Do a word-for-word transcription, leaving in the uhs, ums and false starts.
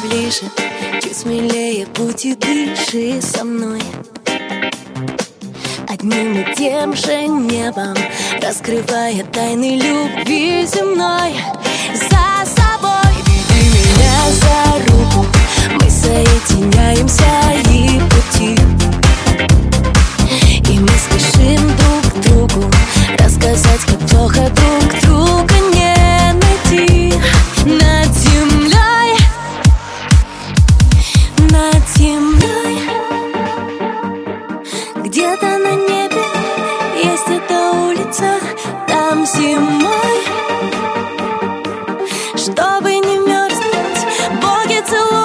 ближе, чуть смелее путь и дыши со мной. Одним и тем же небом, раскрывая тайны любви земной. За собой веди меня за руку, мы соединяемся и пути, и мы спешим друг к другу рассказать, как плохо друг друга не найти. Над землей, над землей, где-то на небе есть эта улица, там зимой, чтобы не мерзнуть, боги целуют.